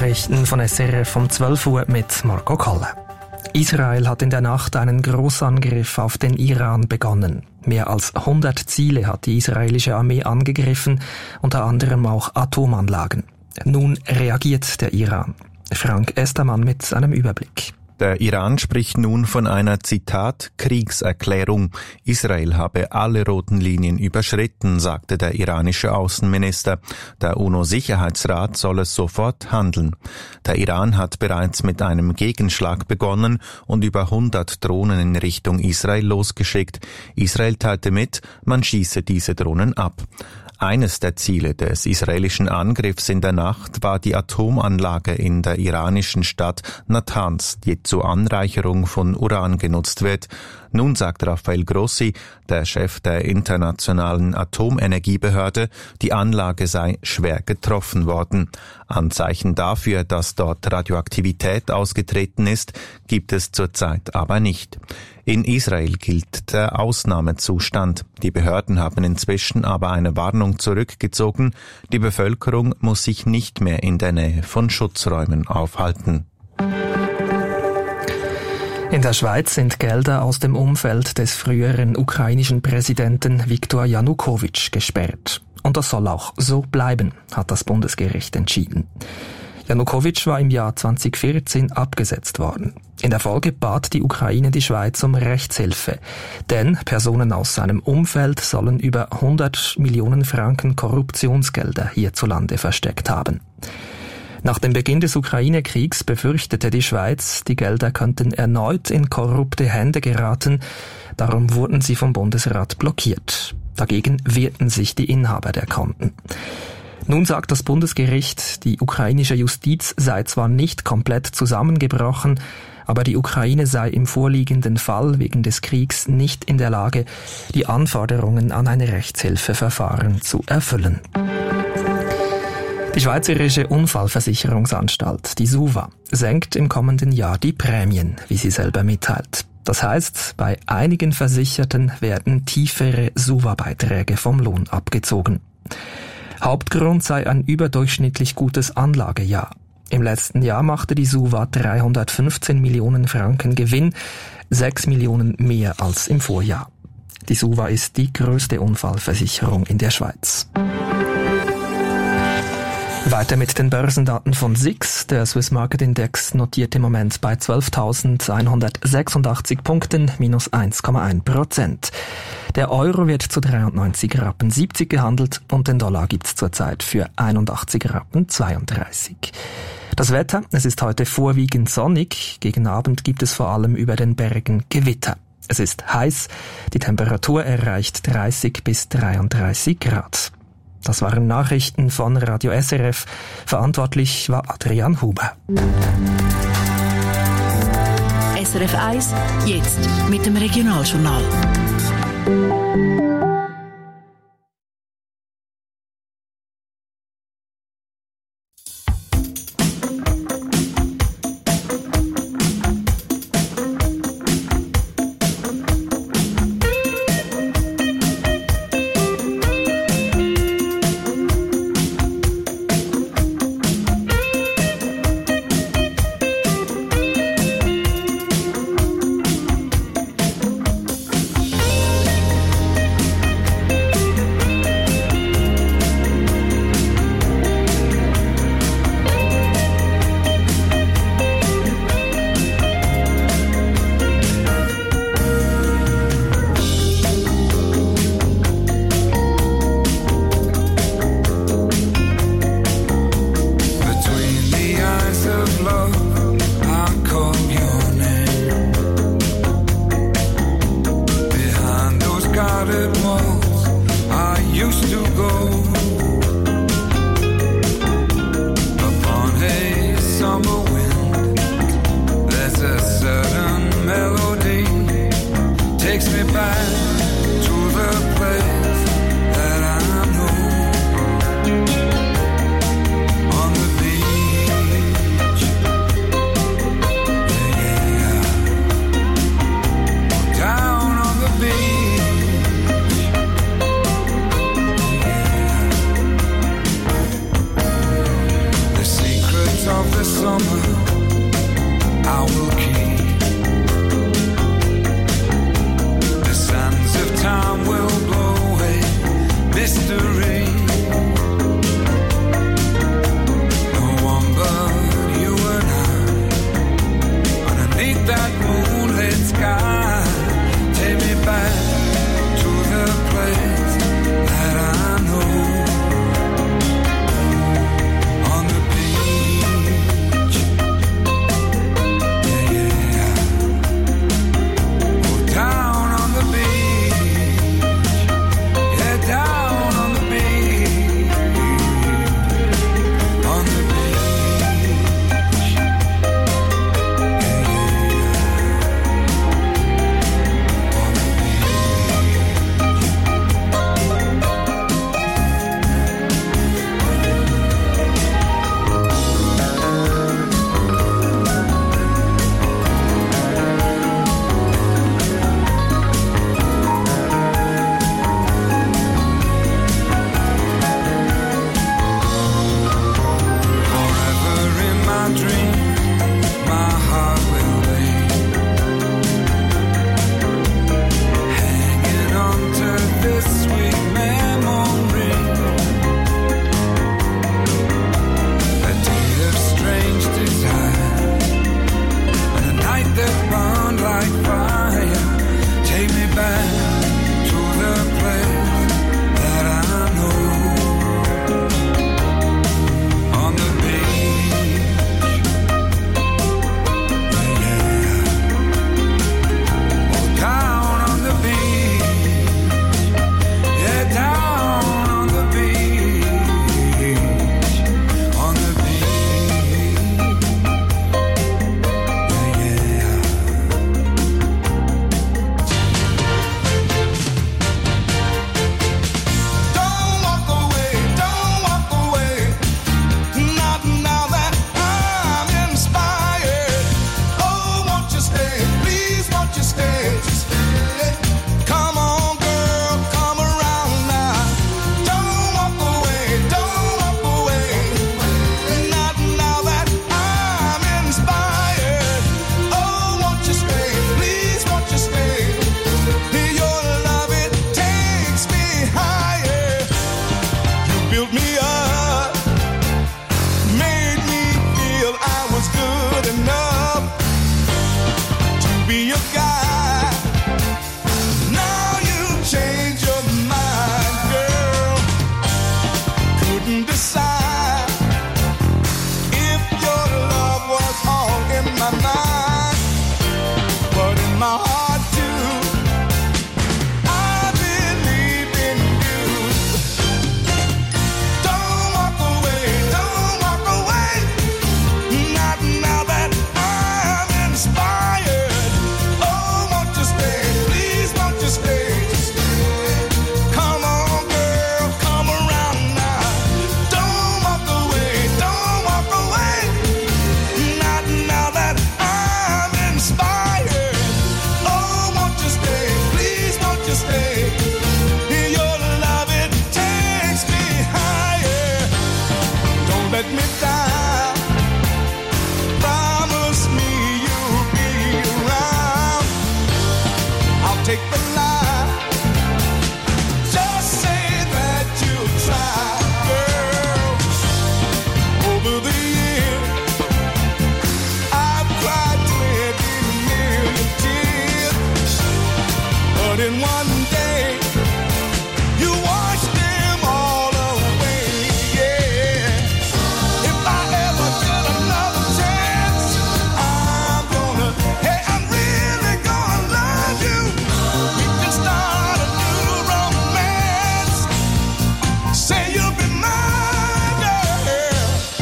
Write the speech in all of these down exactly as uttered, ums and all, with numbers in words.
Nachrichten von S R F um zwölf Uhr mit Marco Kalle. Israel hat in der Nacht einen Großangriff auf den Iran begonnen. Mehr als hundert Ziele hat die israelische Armee angegriffen, unter anderem auch Atomanlagen. Nun reagiert der Iran. Frank Estermann mit einem Überblick. Der Iran spricht nun von einer, Zitat, Kriegserklärung. Israel habe alle roten Linien überschritten, sagte der iranische Außenminister. Der UNO-Sicherheitsrat solle sofort handeln. Der Iran hat bereits mit einem Gegenschlag begonnen und über hundert Drohnen in Richtung Israel losgeschickt. Israel teilte mit, man schieße diese Drohnen ab. Eines der Ziele des israelischen Angriffs in der Nacht war die Atomanlage in der iranischen Stadt Natanz, die zur Anreicherung von Uran genutzt wird. Nun sagt Rafael Grossi, der Chef der Internationalen Atomenergiebehörde, die Anlage sei schwer getroffen worden. Anzeichen dafür, dass dort Radioaktivität ausgetreten ist, gibt es zurzeit aber nicht. In Israel gilt der Ausnahmezustand. Die Behörden haben inzwischen aber eine Warnung zurückgezogen. Die Bevölkerung muss sich nicht mehr in der Nähe von Schutzräumen aufhalten. In der Schweiz sind Gelder aus dem Umfeld des früheren ukrainischen Präsidenten Viktor Janukowitsch gesperrt. Und das soll auch so bleiben, hat das Bundesgericht entschieden. Janukowitsch war im Jahr zwanzig vierzehn abgesetzt worden. In der Folge bat die Ukraine die Schweiz um Rechtshilfe, denn Personen aus seinem Umfeld sollen über hundert Millionen Franken Korruptionsgelder hierzulande versteckt haben. Nach dem Beginn des Ukraine-Kriegs befürchtete die Schweiz, die Gelder könnten erneut in korrupte Hände geraten, darum wurden sie vom Bundesrat blockiert. Dagegen wehrten sich die Inhaber der Konten. Nun sagt das Bundesgericht, die ukrainische Justiz sei zwar nicht komplett zusammengebrochen, aber die Ukraine sei im vorliegenden Fall wegen des Kriegs nicht in der Lage, die Anforderungen an ein Rechtshilfeverfahren zu erfüllen. Die Schweizerische Unfallversicherungsanstalt, die SUVA, senkt im kommenden Jahr die Prämien, wie sie selber mitteilt. Das heißt, bei einigen Versicherten werden tiefere SUVA-Beiträge vom Lohn abgezogen. Hauptgrund sei ein überdurchschnittlich gutes Anlagejahr. Im letzten Jahr machte die SUVA dreihundertfünfzehn Millionen Franken Gewinn, sechs Millionen mehr als im Vorjahr. Die SUVA ist die größte Unfallversicherung in der Schweiz. Weiter mit den Börsendaten von S I X. Der Swiss Market Index notiert im Moment bei zwölftausendeinhundertsechsundachtzig Punkten, minus eins Komma eins Prozent. Der Euro wird zu dreiundneunzig Rappen siebzig gehandelt und den Dollar gibt's zurzeit für einundachtzig Rappen zweiunddreißig. Das Wetter, es ist heute vorwiegend sonnig, gegen Abend gibt es vor allem über den Bergen Gewitter. Es ist heiß, die Temperatur erreicht dreißig bis dreiunddreißig Grad. Das waren Nachrichten von Radio S R F. Verantwortlich war Adrian Huber. S R F eins, jetzt mit dem Regionaljournal. one day you wash them all away. Yeah. If I ever get another chance, I'm gonna, hey, I'm really gonna love you. We can start a new romance. Say you'll be mine, girl.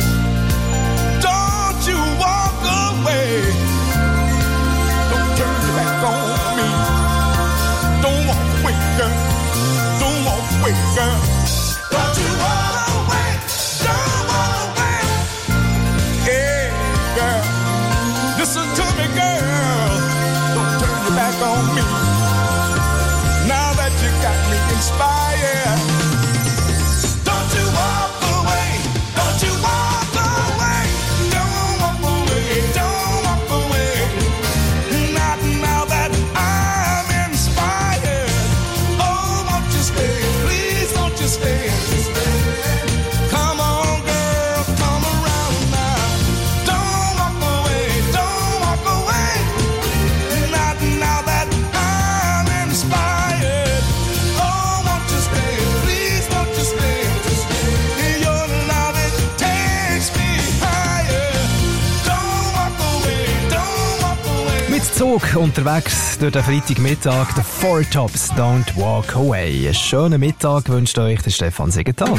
Don't you walk away. Don't turn your back on me. Don't walk away, girl. Don't walk away, girl. Don't you walk away. Don't walk away. Yeah, girl. Listen to me, girl. Don't turn your back on me. Now that you got me inspired. Don't you walk away. Don't you walk away. Don't walk away. Don't walk away. Not now that I'm inspired. Oh, won't you stay? Please don't you stay? Come on, girl, come around now. Don't walk away. Don't walk away. Not now that I'm inspired. Oh, won't you stay? Please don't you stay? Your love, it takes me higher. Don't walk away. Don't walk away. Mit Zug unterwegs durch den Freitagmittag, der Four Tops Don't Walk Away. Einen schönen Mittag wünscht euch der Stefan Siegenthaler.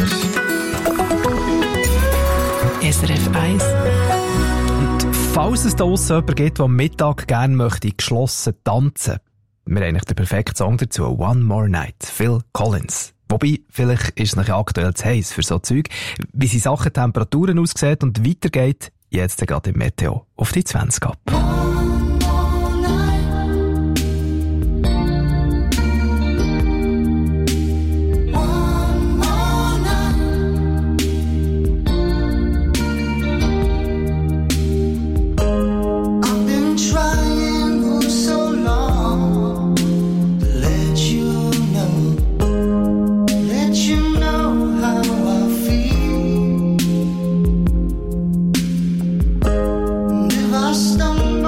S R F eins. Falls es da draussen jemanden gibt, der am Mittag gerne möchte geschlossen tanzen, wir haben eigentlich den perfekten Song dazu. One More Night, Phil Collins. Wobei, vielleicht ist es nachher aktuell zu heiß für so Zeug. Wie sie Sachen Temperaturen aussehen und weitergeht, jetzt gerade im Meteo auf die zwanzig ab. I've been trying for so long to let you know, let you know how I feel. And if I stumble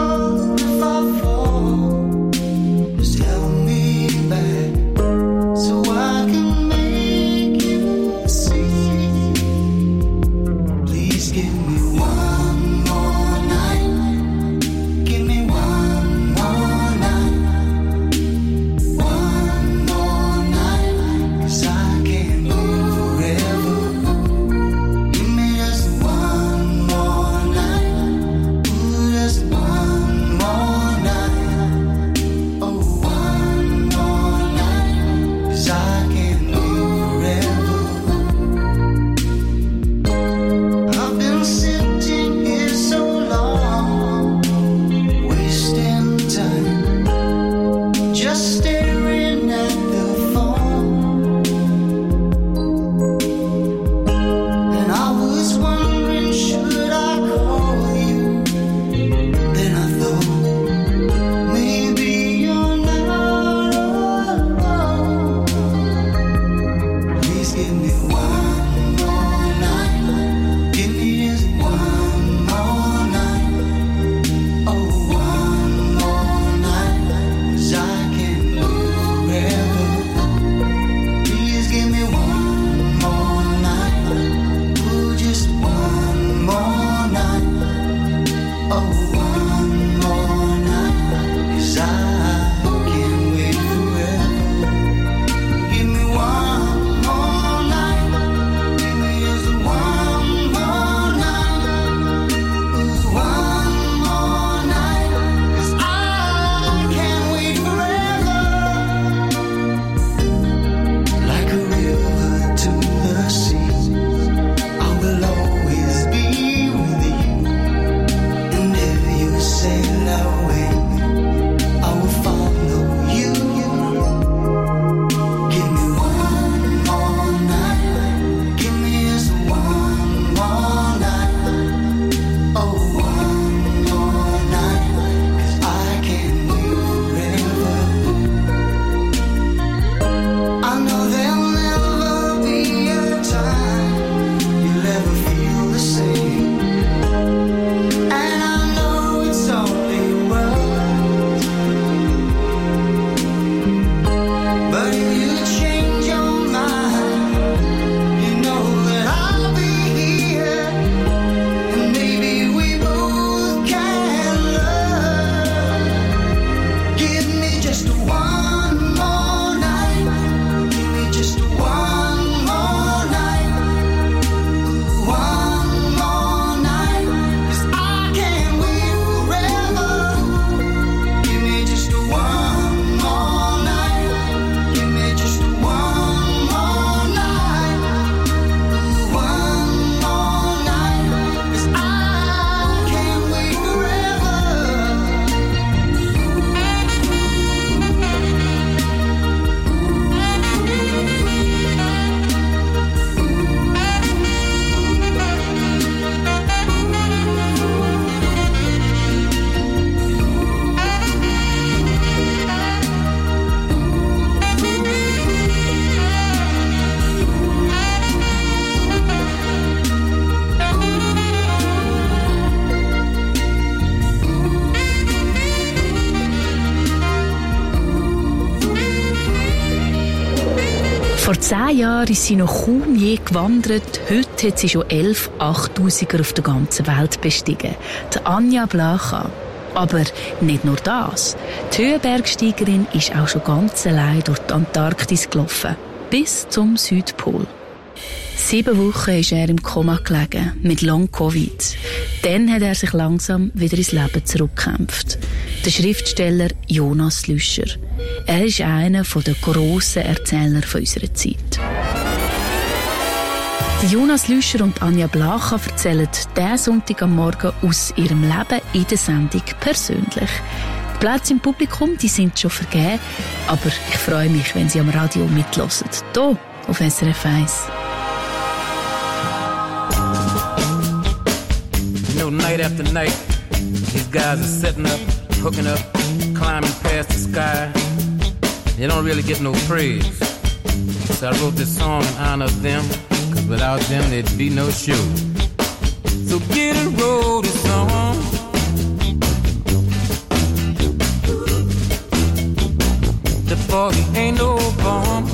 Vor zehn Jahren ist sie noch kaum je gewandert. Heute hat sie schon elf Achttausiger auf der ganzen Welt bestiegen. Die Anja Blacha. Aber nicht nur das. Die Höhenbergsteigerin ist auch schon ganz allein durch die Antarktis gelaufen. Bis zum Südpol. Sieben Wochen ist er im Koma gelegen, mit Long-Covid. Dann hat er sich langsam wieder ins Leben zurückgekämpft. Der Schriftsteller Jonas Lüscher. Er ist einer der grossen Erzähler unserer Zeit. Die Jonas Lüscher und Anja Blacha erzählen diesen Sonntag am Morgen aus ihrem Leben in der Sendung persönlich. Die Plätze im Publikum die sind schon vergeben, aber ich freue mich, wenn Sie am Radio mithören. Hier auf S R F eins. You know, night after night, these guys are setting up, hooking up, climbing past the sky. They don't really get no praise. So I wrote this song in honor of them, cause without them there'd be no show. So get a roll this song. The foggy ain't no bomb.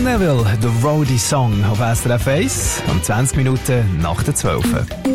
Neville, The Roadie Song auf S R F eins, um zwanzig Minuten nach der zwölf.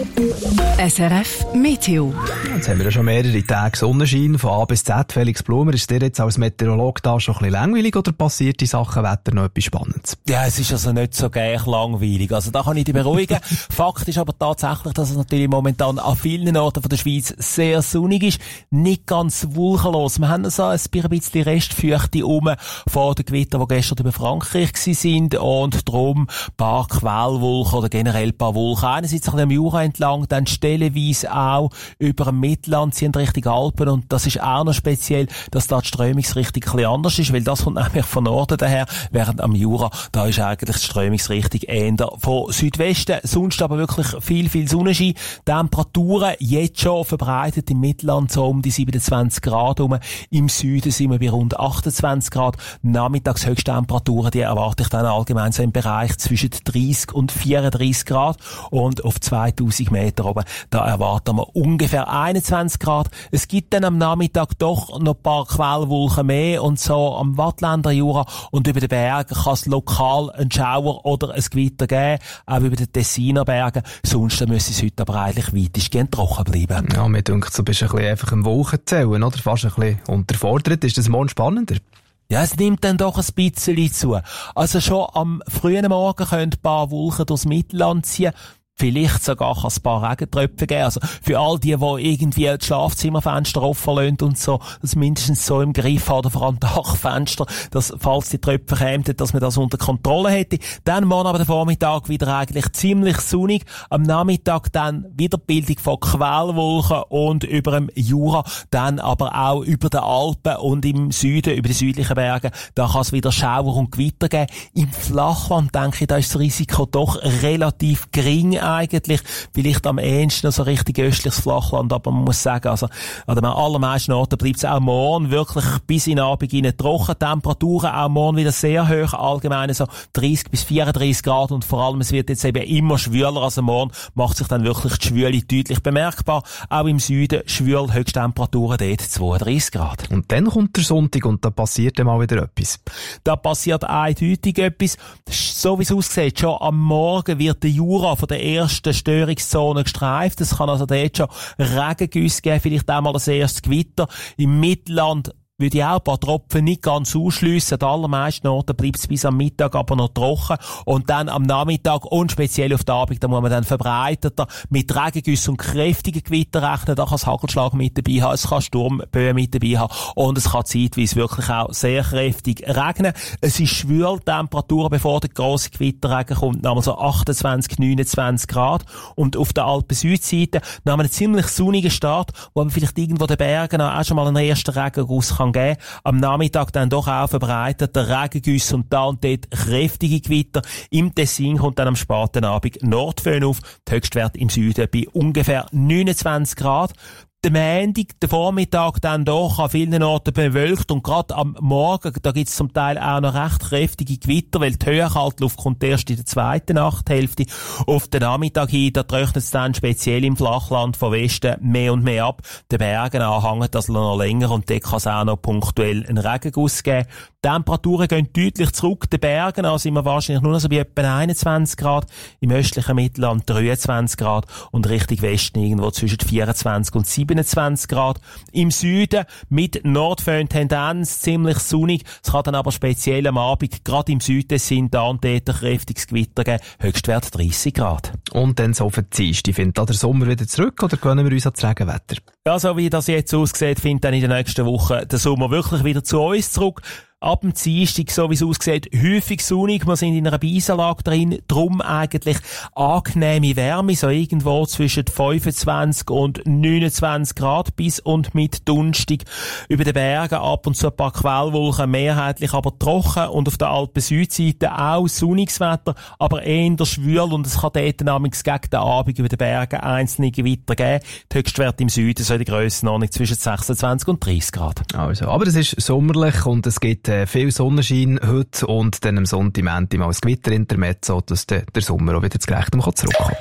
S R F Meteo. Jetzt haben wir ja schon mehrere Tage Sonnenschein von A bis Z. Felix Blumer, ist dir jetzt als Meteorolog da schon ein bisschen langweilig oder passiert in Sachen Wetter noch etwas Spannendes? Ja, es ist also nicht so gleich langweilig. Also da kann ich dich beruhigen. Fakt ist aber tatsächlich, dass es natürlich momentan an vielen Orten von der Schweiz sehr sonnig ist. Nicht ganz wolkenlos. Wir haben so ein bisschen Restfeuchte um von den Gewittern, die gestern über Frankreich waren. Und darum ein paar Quellwolken oder generell ein paar Wolken. Einerseits ein bisschen am Jura entlang, dann stellenweise auch über dem Mittelland ziehen Richtung Alpen. Und das ist auch noch speziell, dass da die Strömungsrichtung ein bisschen anders ist, weil das kommt nämlich von Norden daher, während am Jura, da ist eigentlich die Strömungsrichtung eher von Südwesten. Sonst aber wirklich viel, viel Sonnenschein. Temperaturen jetzt schon verbreitet im Mittelland so um die siebenundzwanzig Grad rum. Im Süden sind wir bei rund achtundzwanzig Grad. Nachmittagshöchsttemperaturen, die erwarte ich dann allgemein so im Bereich zwischen dreißig und vierunddreißig Grad. Und auf zweitausend Meter oben, da erwarten wir ungefähr einundzwanzig Grad. Es gibt dann am Nachmittag doch noch ein paar Quellwolken mehr und so am Wattländer Jura und über den Bergen kann es lokal einen Schauer oder ein Gewitter geben, auch über den Tessiner Bergen. Sonst müssen es heute aber eigentlich weitestgehend trocken bleiben. Ja, mir denkt, du bist ein bisschen einfach im Wolkenzählen, oder? Fast ein bisschen unterfordert. Ist das morgen spannender? Ja, es nimmt dann doch ein bisschen zu. Also schon am frühen Morgen können ein paar Wolken durchs Mittelland ziehen. Vielleicht sogar kann es ein paar Regentröpfe geben. Also für all die, die irgendwie das Schlafzimmerfenster offen lassen und so, das mindestens so im Griff haben, oder vor allem Dachfenster, dass, falls die Tröpfe kämen, dass man das unter Kontrolle hätte. Dann morgen aber der Vormittag wieder eigentlich ziemlich sonnig. Am Nachmittag dann wieder Bildung von Quellwolken und über dem Jura, dann aber auch über den Alpen und im Süden, über die südlichen Berge, da kann es wieder Schauer und Gewitter geben. Im Flachland, denke ich, da ist das Risiko doch relativ gering eigentlich. Vielleicht am ehesten noch so richtig östliches Flachland, aber man muss sagen, also an den allermeisten Orten bleibt es auch morgen wirklich bis in den Abend rein trocken. Temperaturen auch morgen wieder sehr hoch, allgemein so dreißig bis vierunddreißig Grad und vor allem es wird jetzt eben immer schwüler, also morgen macht sich dann wirklich die Schwüle deutlich bemerkbar. Auch im Süden schwül, Höchsttemperaturen dort zweiunddreißig Grad. Und dann kommt der Sonntag und da passiert dann mal wieder etwas. Da passiert eindeutig etwas. So wie es aussieht, schon am Morgen wird der Jura von der ersten Störungszone gestreift. Es kann also dort schon Regengüsse geben, vielleicht auch mal das erste Gewitter. Im Mittelland würde ich auch ein paar Tropfen nicht ganz ausschliessen. An den allermeisten Orten bleibt es bis am Mittag aber noch trocken. Und dann am Nachmittag und speziell auf den Abend, da muss man dann verbreiteter mit Regengüssen und kräftigen Gewitter rechnen. Da kann es Hagelschlag mit dabei haben, es kann Sturmböen mit dabei haben und es kann zeitweise wirklich auch sehr kräftig regnen. Es ist schwül, Temperaturen, bevor der grosse Gewitterregen kommt, nämlich so achtundzwanzig, neunundzwanzig Grad. Und auf der Alpen-Südseite haben wir einen ziemlich sonnigen Start, wo man vielleicht irgendwo den Bergen auch schon mal einen ersten Regenguss kann geben. Am Nachmittag dann doch auch verbreitet der Regengüsse und da und dort kräftige Gewitter. Im Tessin kommt dann am späten Abend Nordföhn auf. Der Höchstwert im Süden bei ungefähr neunundzwanzig Grad. Der Montag, der Vormittag dann doch an vielen Orten bewölkt und gerade am Morgen, da gibt's zum Teil auch noch recht kräftige Gewitter, weil die Höhenkaltluft kommt erst in der zweiten Nachthälfte. Auf den Nachmittag hin, da trocknet es dann speziell im Flachland von Westen mehr und mehr ab. Den Bergen anhängt das noch länger und dort kann es auch noch punktuell einen Regenguss geben. Die Temperaturen gehen deutlich zurück. Den Bergen an sind wir wahrscheinlich nur noch so bei etwa einundzwanzig Grad, im östlichen Mittelland dreiundzwanzig Grad und Richtung Westen irgendwo zwischen vierundzwanzig und siebenundzwanzig Grad. Im Süden mit Nordföhn-Tendenz ziemlich sonnig. Es kann dann aber speziell am Abend, gerade im Süden, sind da und dort ein kräftiges Gewitter geben. Höchstwert dreißig Grad. Und dann so verziehst. Findet da der Sommer wieder zurück oder können wir uns an das Regenwetter? Ja, so wie das jetzt aussieht, findet dann in der nächsten Woche der Sommer wirklich wieder zu uns zurück. Ab dem Dienstag, so wie es aussieht, häufig sonnig. Wir sind in einer Beisenlage drin. Drum eigentlich angenehme Wärme, so irgendwo zwischen fünfundzwanzig und neunundzwanzig Grad bis und mit Dunstig. Über den Bergen ab und zu ein paar Quellwolken, mehrheitlich aber trocken. Und auf der Alpen-Südseite auch sonniges Wetter, aber eher schwül. Und es kann dort namens gegen den Abend über den Bergen einzelne Gewitter geben. Die Höchstwerte im Süden so in der Grössenordnung zwischen sechsundzwanzig und dreißig Grad. Also, aber es ist sommerlich und es gibt viel Sonnenschein heute und dann am Sonntag mal das Gewitterintermezzo, dass der, der Sommer auch wieder zu gerechtem zurückkommt.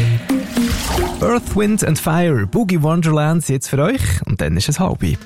Earth, Wind and Fire, Boogie Wonderland jetzt für euch und dann ist es halb.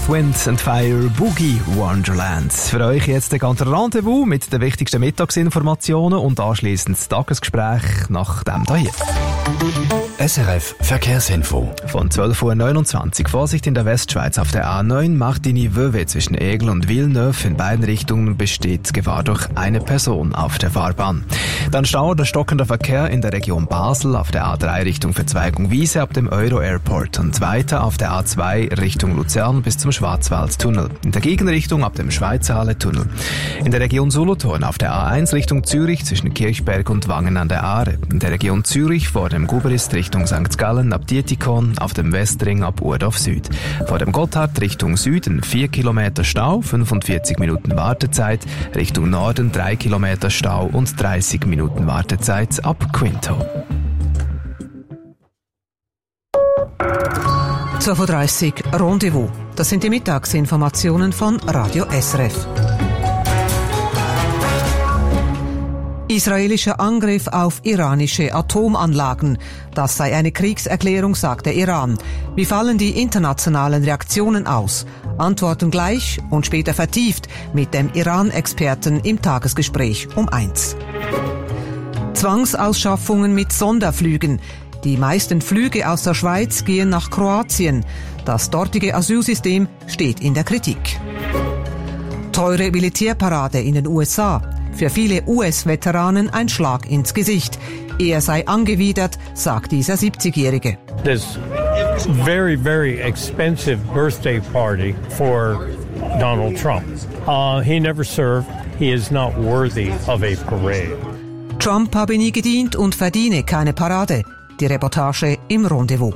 Earth, Wind and Fire Boogie Wonderland. Für euch jetzt ein ganzer Rendezvous mit den wichtigsten Mittagsinformationen und anschliessend das Tagesgespräch nach dem hier. S R F Verkehrsinfo. Von zwölf Uhr neunundzwanzig. Vorsicht in der Westschweiz auf der A neun, Martigny-Vevey zwischen Aigle und Villeneuve. In beiden Richtungen besteht Gefahr durch eine Person auf der Fahrbahn. Dann Stau oder stockender Verkehr in der Region Basel auf der A drei Richtung Verzweigung Wiese ab dem Euro-Airport und weiter auf der A zwei Richtung Luzern bis zum Schwarzwaldtunnel. In der Gegenrichtung ab dem Schweizerhalle-Tunnel. In der Region Solothurn auf der A eins Richtung Zürich zwischen Kirchberg und Wangen an der Aare. In der Region Zürich vor dem Guberist Richtung Sankt Gallen ab Dietikon, auf dem Westring ab Urdorf Süd. Vor dem Gotthard Richtung Süden vier Kilometer Stau, fünfundvierzig Minuten Wartezeit, Richtung Norden drei Kilometer Stau und dreißig Minuten Wartezeit ab Quinto. zwölf Uhr dreißig Rendezvous. Das sind die Mittagsinformationen von Radio S R F. Israelischer Angriff auf iranische Atomanlagen. Das sei eine Kriegserklärung, sagt der Iran. Wie fallen die internationalen Reaktionen aus? Antworten gleich und später vertieft mit dem Iran-Experten im Tagesgespräch um eins. Zwangsausschaffungen mit Sonderflügen. Die meisten Flüge aus der Schweiz gehen nach Kroatien. Das dortige Asylsystem steht in der Kritik. Teure Militärparade in den U S A. Für viele U S-Veteranen ein Schlag ins Gesicht. Er sei angewidert, sagt dieser siebzigjährige. This very, very expensive birthday party for Donald Trump. Uh, he never served. He is not worthy of a parade. Trump habe nie gedient und verdiene keine Parade. Die Reportage im Rendezvous.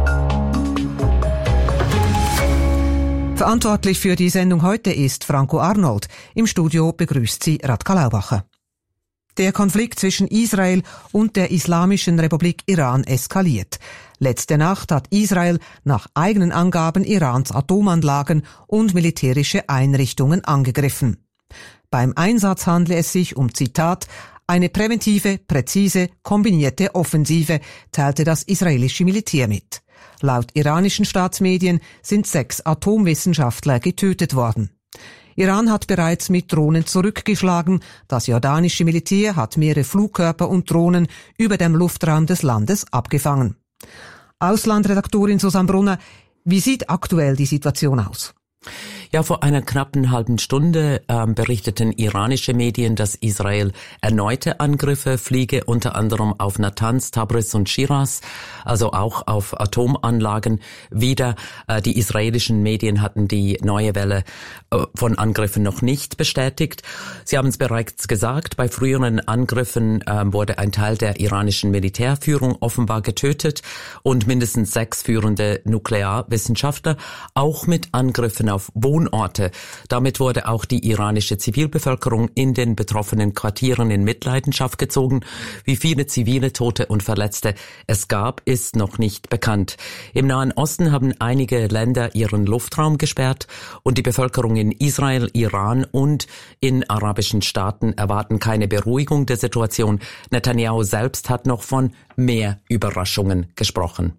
Verantwortlich für die Sendung heute ist Franco Arnold. Im Studio begrüßt sie Radka Laubacher. Der Konflikt zwischen Israel und der Islamischen Republik Iran eskaliert. Letzte Nacht hat Israel nach eigenen Angaben Irans Atomanlagen und militärische Einrichtungen angegriffen. Beim Einsatz handle es sich um, Zitat, eine präventive, präzise, kombinierte Offensive, teilte das israelische Militär mit. Laut iranischen Staatsmedien sind sechs Atomwissenschaftler getötet worden. Iran hat bereits mit Drohnen zurückgeschlagen. Das jordanische Militär hat mehrere Flugkörper und Drohnen über dem Luftraum des Landes abgefangen. Auslandredaktorin Susanne Brunner, wie sieht aktuell die Situation aus? Ja, vor einer knappen halben Stunde ähm, berichteten iranische Medien, dass Israel erneute Angriffe fliege, unter anderem auf Natanz, Tabriz und Shiraz, also auch auf Atomanlagen wieder. Äh, die israelischen Medien hatten die neue Welle äh, von Angriffen noch nicht bestätigt. Sie haben es bereits gesagt, bei früheren Angriffen äh, wurde ein Teil der iranischen Militärführung offenbar getötet und mindestens sechs führende Nuklearwissenschaftler, auch mit Angriffen auf Wohn Orte. Damit wurde auch die iranische Zivilbevölkerung in den betroffenen Quartieren in Mitleidenschaft gezogen. Wie viele zivile Tote und Verletzte es gab, ist noch nicht bekannt. Im Nahen Osten haben einige Länder ihren Luftraum gesperrt und die Bevölkerung in Israel, Iran und in arabischen Staaten erwarten keine Beruhigung der Situation. Netanyahu selbst hat noch von mehr Überraschungen gesprochen.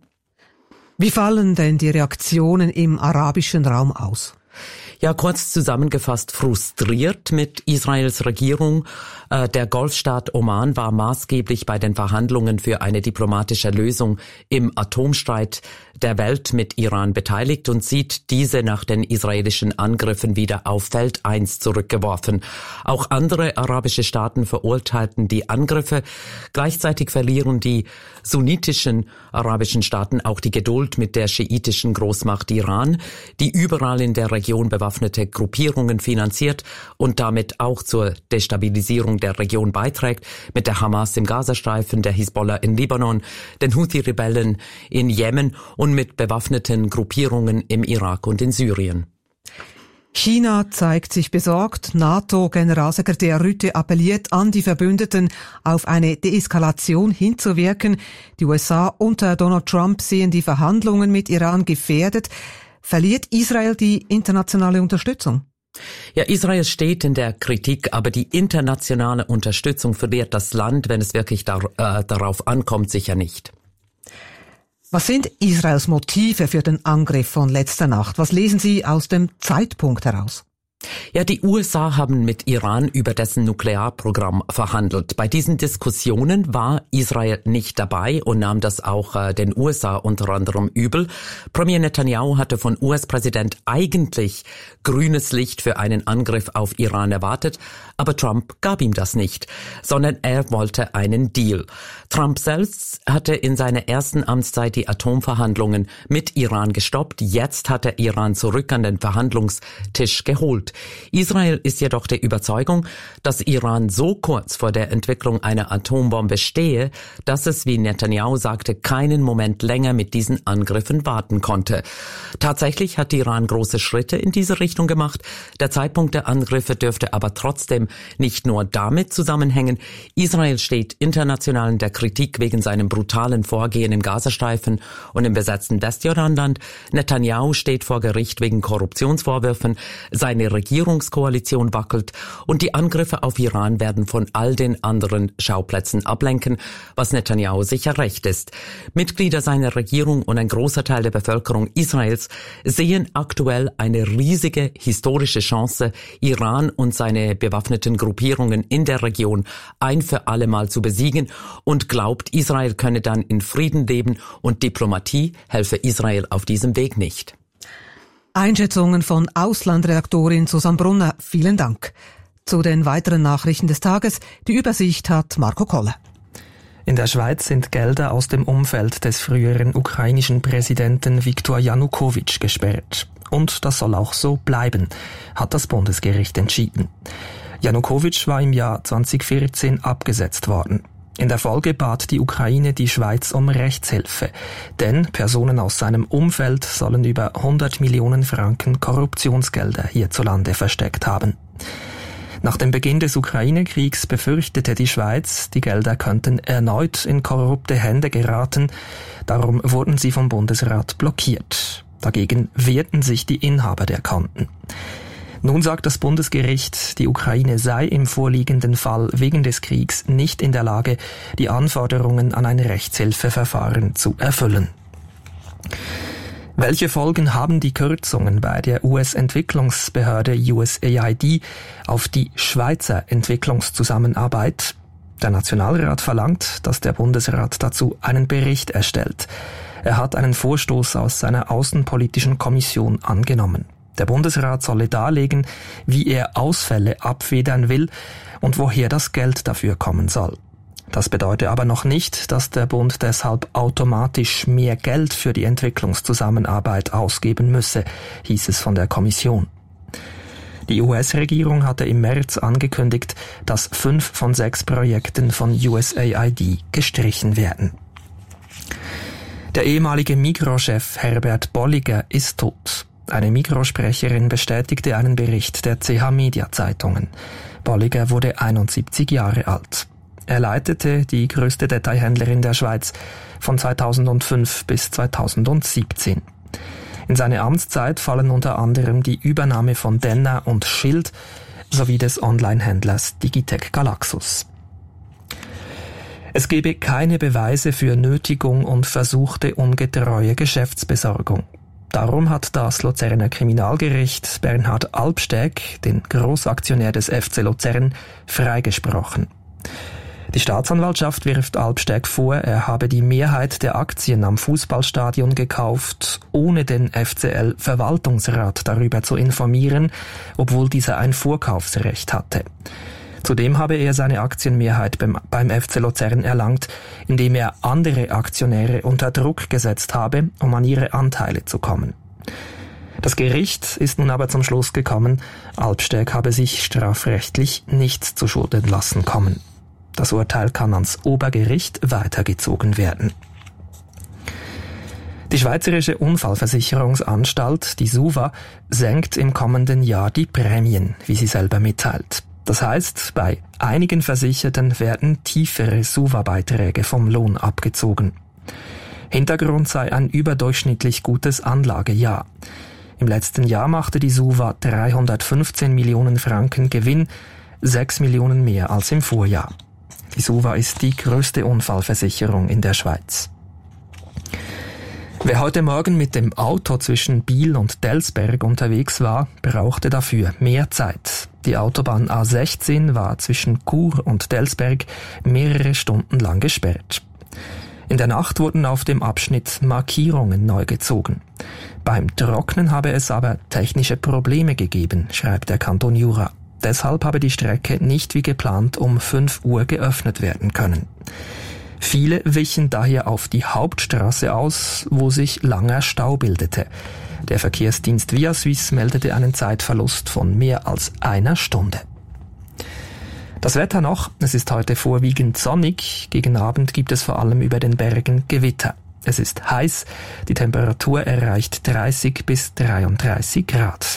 Wie fallen denn die Reaktionen im arabischen Raum aus? Ja, kurz zusammengefasst, frustriert mit Israels Regierung. Äh, der Golfstaat Oman war maßgeblich bei den Verhandlungen für eine diplomatische Lösung im Atomstreit der Welt mit Iran beteiligt und sieht diese nach den israelischen Angriffen wieder auf Feld eins zurückgeworfen. Auch andere arabische Staaten verurteilten die Angriffe. Gleichzeitig verlieren die sunnitischen arabischen Staaten auch die Geduld mit der schiitischen Großmacht Iran, die überall in der Region bewaffnete Gruppierungen finanziert und damit auch zur Destabilisierung der Region beiträgt, mit der Hamas im Gazastreifen, der Hisbollah in Libanon, den Houthi-Rebellen in Jemen und mit bewaffneten Gruppierungen im Irak und in Syrien. China zeigt sich besorgt. NATO-Generalsekretär Rutte appelliert an die Verbündeten, auf eine Deeskalation hinzuwirken. Die U S A unter Donald Trump sehen die Verhandlungen mit Iran gefährdet. Verliert Israel die internationale Unterstützung? Ja, Israel steht in der Kritik, aber die internationale Unterstützung verliert das Land, wenn es wirklich dar- äh, darauf ankommt, sicher nicht. Was sind Israels Motive für den Angriff von letzter Nacht? Was lesen Sie aus dem Zeitpunkt heraus? Ja, die U S A haben mit Iran über dessen Nuklearprogramm verhandelt. Bei diesen Diskussionen war Israel nicht dabei und nahm das auch äh, den U S A unter anderem übel. Premier Netanyahu hatte von U S-Präsident eigentlich grünes Licht für einen Angriff auf Iran erwartet, aber Trump gab ihm das nicht, sondern er wollte einen Deal. Trump selbst hatte in seiner ersten Amtszeit die Atomverhandlungen mit Iran gestoppt. Jetzt hat er Iran zurück an den Verhandlungstisch geholt. Israel ist jedoch der Überzeugung, dass Iran so kurz vor der Entwicklung einer Atombombe stehe, dass es, wie Netanyahu sagte, keinen Moment länger mit diesen Angriffen warten konnte. Tatsächlich hat Iran große Schritte in diese Richtung gemacht. Der Zeitpunkt der Angriffe dürfte aber trotzdem nicht nur damit zusammenhängen. Israel steht international in der Kritik wegen seinem brutalen Vorgehen im Gazastreifen und im besetzten Westjordanland. Netanyahu steht vor Gericht wegen Korruptionsvorwürfen. Seine Regierungskoalition wackelt und die Angriffe auf Iran werden von all den anderen Schauplätzen ablenken, was Netanyahu sicher recht ist. Mitglieder seiner Regierung und ein großer Teil der Bevölkerung Israels sehen aktuell eine riesige historische Chance, Iran und seine bewaffneten Gruppierungen in der Region ein für alle Mal zu besiegen und glaubt, Israel könne dann in Frieden leben und Diplomatie helfe Israel auf diesem Weg nicht. Einschätzungen von Auslandredaktorin Susanne Brunner. Vielen Dank. Zu den weiteren Nachrichten des Tages. Die Übersicht hat Marco Kolle. In der Schweiz sind Gelder aus dem Umfeld des früheren ukrainischen Präsidenten Viktor Janukowitsch gesperrt. Und das soll auch so bleiben, hat das Bundesgericht entschieden. Janukowitsch war im Jahr zweitausendvierzehn abgesetzt worden. In der Folge bat die Ukraine die Schweiz um Rechtshilfe, denn Personen aus seinem Umfeld sollen über hundert Millionen Franken Korruptionsgelder hierzulande versteckt haben. Nach dem Beginn des Ukraine-Kriegs befürchtete die Schweiz, die Gelder könnten erneut in korrupte Hände geraten, darum wurden sie vom Bundesrat blockiert. Dagegen wehrten sich die Inhaber der Konten. Nun sagt das Bundesgericht, die Ukraine sei im vorliegenden Fall wegen des Kriegs nicht in der Lage, die Anforderungen an ein Rechtshilfeverfahren zu erfüllen. Welche Folgen haben die Kürzungen bei der U S-Entwicklungsbehörde U S A I D auf die Schweizer Entwicklungszusammenarbeit? Der Nationalrat verlangt, dass der Bundesrat dazu einen Bericht erstellt. Er hat einen Vorstoß aus seiner Außenpolitischen Kommission angenommen. Der Bundesrat solle darlegen, wie er Ausfälle abfedern will und woher das Geld dafür kommen soll. Das bedeutet aber noch nicht, dass der Bund deshalb automatisch mehr Geld für die Entwicklungszusammenarbeit ausgeben müsse, hieß es von der Kommission. Die U S-Regierung hatte im März angekündigt, dass fünf von sechs Projekten von U S A I D gestrichen werden. Der ehemalige Migros-Chef Herbert Bolliger ist tot. Eine Migros-Sprecherin bestätigte einen Bericht der C H Media Zeitungen. Bolliger wurde einundsiebzig Jahre alt. Er leitete die größte Detailhändlerin der Schweiz von zweitausendfünf bis zweitausendsiebzehn. In seine Amtszeit fallen unter anderem die Übernahme von Denner und Schild sowie des Online-Händlers Digitec Galaxus. Es gebe keine Beweise für Nötigung und versuchte ungetreue Geschäftsbesorgung. Darum hat das Luzerner Kriminalgericht Bernhard Albsteg, den Großaktionär des F C Luzern, freigesprochen. Die Staatsanwaltschaft wirft Albsteg vor, er habe die Mehrheit der Aktien am Fußballstadion gekauft, ohne den F C L-Verwaltungsrat darüber zu informieren, obwohl dieser ein Vorkaufsrecht hatte. Zudem habe er seine Aktienmehrheit beim, beim F C Luzern erlangt, indem er andere Aktionäre unter Druck gesetzt habe, um an ihre Anteile zu kommen. Das Gericht ist nun aber zum Schluss gekommen, Albsteg habe sich strafrechtlich nichts zu Schulden lassen kommen. Das Urteil kann ans Obergericht weitergezogen werden. Die Schweizerische Unfallversicherungsanstalt, die SUVA, senkt im kommenden Jahr die Prämien, wie sie selber mitteilt. Das heißt, bei einigen Versicherten werden tiefere SUVA-Beiträge vom Lohn abgezogen. Hintergrund sei ein überdurchschnittlich gutes Anlagejahr. Im letzten Jahr machte die SUVA dreihundertfünfzehn Millionen Franken Gewinn, sechs Millionen mehr als im Vorjahr. Die SUVA ist die größte Unfallversicherung in der Schweiz. Wer heute Morgen mit dem Auto zwischen Biel und Delsberg unterwegs war, brauchte dafür mehr Zeit. Die Autobahn A sechzehn war zwischen Chur und Delsberg mehrere Stunden lang gesperrt. In der Nacht wurden auf dem Abschnitt Markierungen neu gezogen. Beim Trocknen habe es aber technische Probleme gegeben, schreibt der Kanton Jura. Deshalb habe die Strecke nicht wie geplant um fünf Uhr geöffnet werden können. Viele wichen daher auf die Hauptstraße aus, wo sich langer Stau bildete. Der Verkehrsdienst Via Suisse meldete einen Zeitverlust von mehr als einer Stunde. Das Wetter noch, es ist heute vorwiegend sonnig, gegen Abend gibt es vor allem über den Bergen Gewitter. Es ist heiß, die Temperatur erreicht dreißig bis dreiunddreißig Grad.